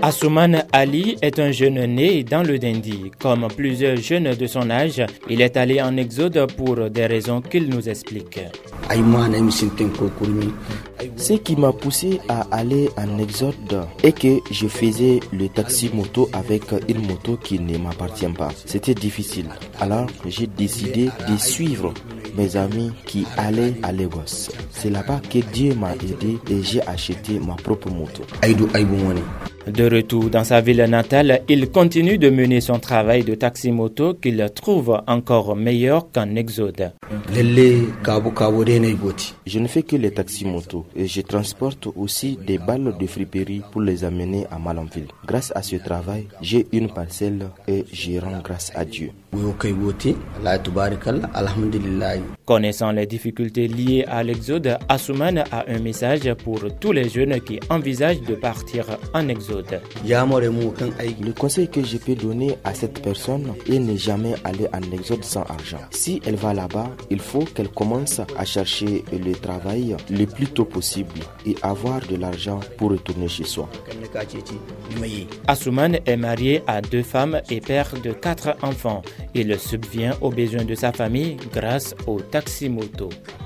Assoumane Ali est un jeune né dans le Dindi. Comme plusieurs jeunes de son âge, il est allé en exode pour des raisons qu'il nous explique. Ce qui m'a poussé à aller en exode est que je faisais le taxi-moto avec une moto qui ne m'appartient pas. C'était difficile. Alors j'ai décidé de suivre mes amis qui allaient à Lagos. C'est là-bas que Dieu m'a aidé et j'ai acheté ma propre moto. De retour dans sa ville natale, il continue de mener son travail de taxi-moto qu'il trouve encore meilleur qu'en exode. Je ne fais que les taxis-motos et je transporte aussi des balles de friperie pour les amener à Malanville. Grâce à ce travail, j'ai une parcelle et je rends grâce à Dieu. Connaissant les difficultés liées à l'exode, Assoumane a un message pour tous les jeunes qui envisagent de partir en exode. Le conseil que je peux donner à cette personne est ne jamais aller en exode sans argent. Si elle va là-bas, il faut qu'elle commence à chercher le travail le plus tôt possible et avoir de l'argent pour retourner chez soi. Assoumane est marié à 2 femmes et père de 4 enfants. Il subvient aux besoins de sa famille grâce au taxi-moto.